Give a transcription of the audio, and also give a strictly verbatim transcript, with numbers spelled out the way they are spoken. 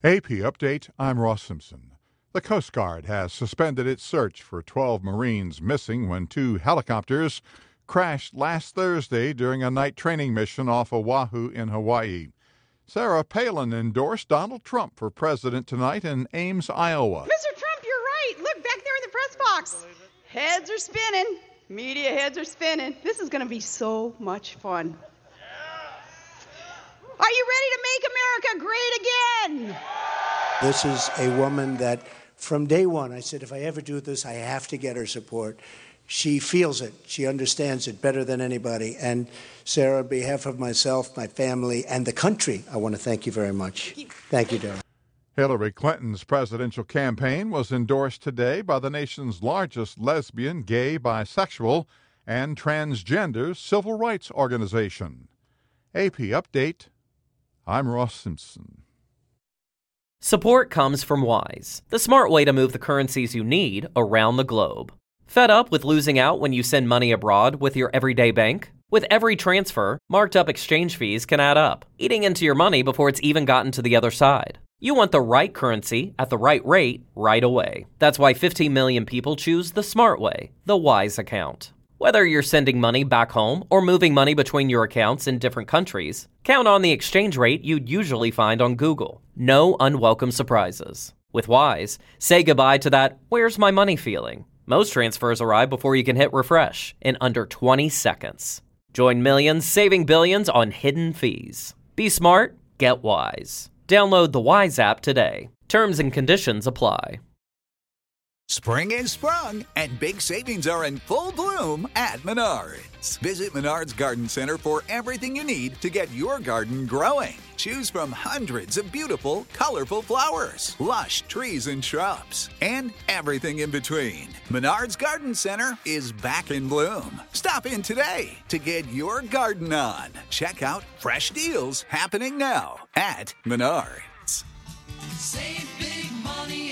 A P Update, I'm Ross Simpson. The Coast Guard has suspended its search for twelve Marines missing when two helicopters crashed last Thursday during a night training mission off Oahu in Hawaii. Sarah Palin endorsed Donald Trump for president tonight in Ames, Iowa. Mister Trump, you're right. Look back there in the press box. Heads are spinning. Media heads are spinning. This is going to be so much fun. Are you ready to make America great again? This is a woman that from day one, I said, if I ever do this, I have to get her support. She feels it. She understands it better than anybody. And Sarah, on behalf of myself, my family, and the country, I want to thank you very much. Thank you, Darren. Hillary Clinton's presidential campaign was endorsed today by the nation's largest lesbian, gay, bisexual, and transgender civil rights organization. A P Update, I'm Ross Simpson. Support comes from Wise, the smart way to move the currencies you need around the globe. Fed up with losing out when you send money abroad with your everyday bank? With every transfer, marked up exchange fees can add up, eating into your money before it's even gotten to the other side. You want the right currency at the right rate right away. That's why fifteen million people choose the smart way, the Wise account. Whether you're sending money back home or moving money between your accounts in different countries, count on the exchange rate you'd usually find on Google. No unwelcome surprises. With Wise, say goodbye to that "where's my money" feeling. Most transfers arrive before you can hit refresh in under twenty seconds. Join millions saving billions on hidden fees. Be smart, get Wise. Download the Wise app today. Terms and conditions apply. Spring is sprung, and big savings are in full bloom at Menards. Visit Menards Garden Center for everything you need to get your garden growing. Choose from hundreds of beautiful, colorful flowers, lush trees and shrubs, and everything in between. Menards Garden Center is back in bloom. Stop in today to get your garden on. Check out fresh deals happening now at Menards. Save big money